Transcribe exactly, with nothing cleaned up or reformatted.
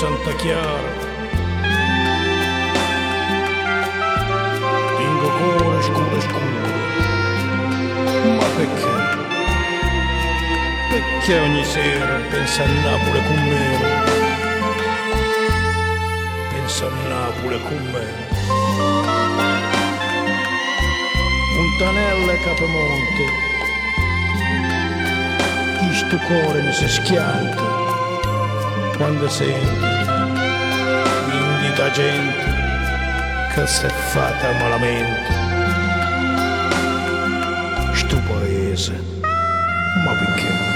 Santa Chiara. Tengo cuore scuro scuro. Ma perché? Perché ogni sera pensa a Napoli con me? Pensa a Napoli con me. Montanella e Capamonte, chi sto cuore mi si schianta quando senti l'indita gente che si è fatta malamente. Sto paese, ma perché?